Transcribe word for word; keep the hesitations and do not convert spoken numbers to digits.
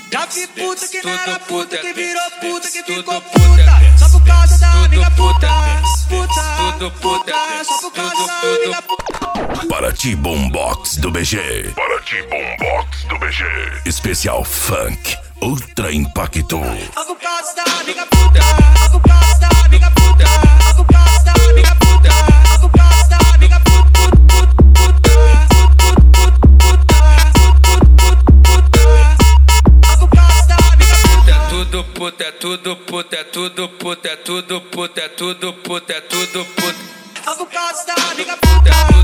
Já vi puta que não era puta, que virou puta, que ficou puta, só por causa da amiga puta, puta, puta, só por causa da amiga puta. Paraty Boombox do B G. Paraty Boombox do B G. Especial Funk Ultra Impacto. Só por causa da amiga puta, só por causa da amiga puta, só por causa da amiga puta, só por causa da amiga puta. Tudo puta, é tudo puta, é tudo puta, é tudo puta, é tudo puta, é tudo puta. Só por causa da amiga puta.